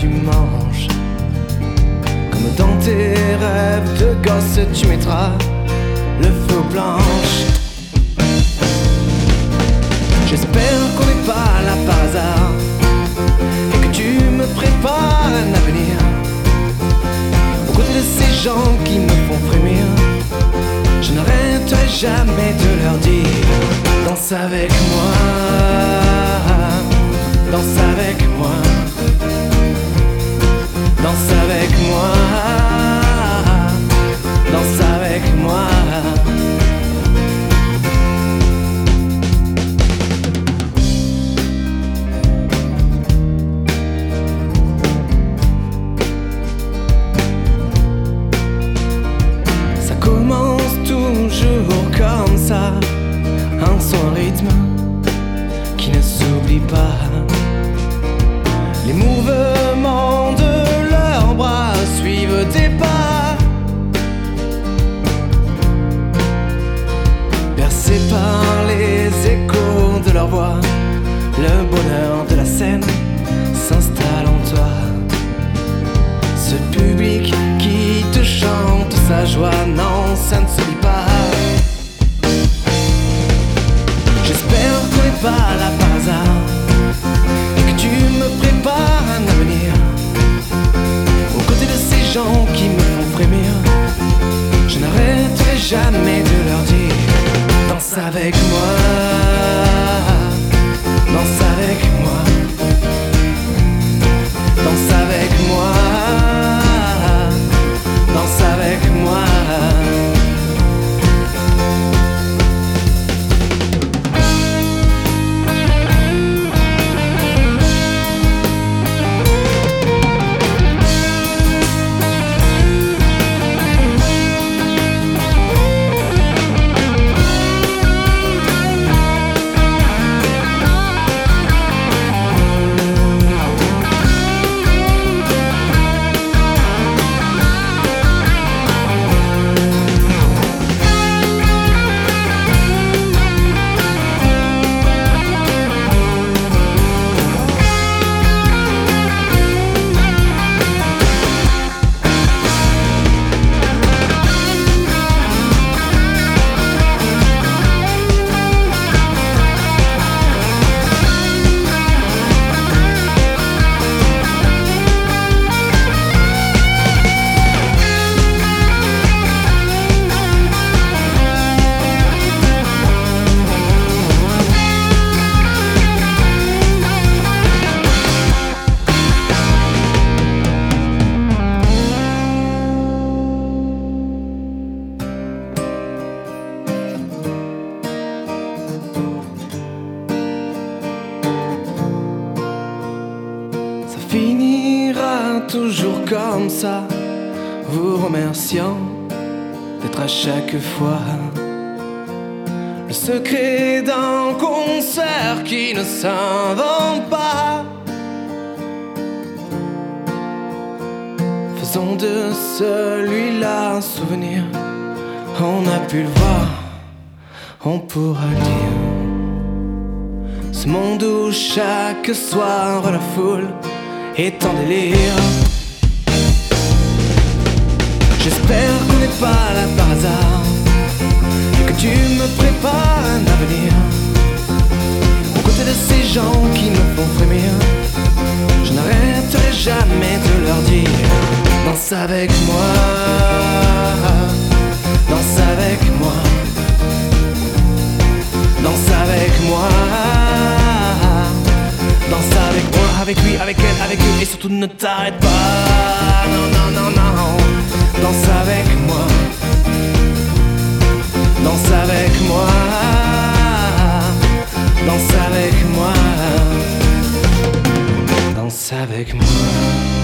tu manges. Comme dans tes rêves de gosse, tu mettras le feu aux planches. J'espère qu'on n'est pas là par hasard et que tu me prépares un avenir aux côtés de ces gens qui me font frémir. Je n'arrêterai jamais de leur dire: danse avec moi, danse avec moi, danse avec moi, danse avec moi. Comme ça, un son, un rythme qui ne s'oublie pas. Les mouvements de leurs bras suivent tes pas, bercés par les échos de leur voix. Le bonheur de la scène s'installe en toi. Ce public qui te chante sa joie, non, ça ne s'oublie pas. J'espère qu'on n'est pas là par hasard et que tu me prépares un avenir aux côtés de ces gens qui me font frémir. Je n'arrêterai jamais de leur dire: danse avec moi, danse avec moi, danse avec moi, danse avec moi. Finira toujours comme ça, vous remerciant d'être à chaque fois le secret d'un concert qui ne s'invente pas. Faisons de celui-là un souvenir. On a pu le voir, on pourra le dire. Ce monde où chaque soir la foule est en délire. J'espère qu'on n'est pas là par hasard et que tu me prépares un avenir aux côtés de ces gens qui me font frémir. Je n'arrêterai jamais de leur dire: danse avec moi, danse avec moi, danse avec moi, danse avec moi, avec lui, avec elle, avec eux, et surtout ne t'arrête pas. Non, non, non, non. Danse avec moi, danse avec moi, danse avec moi, danse avec moi.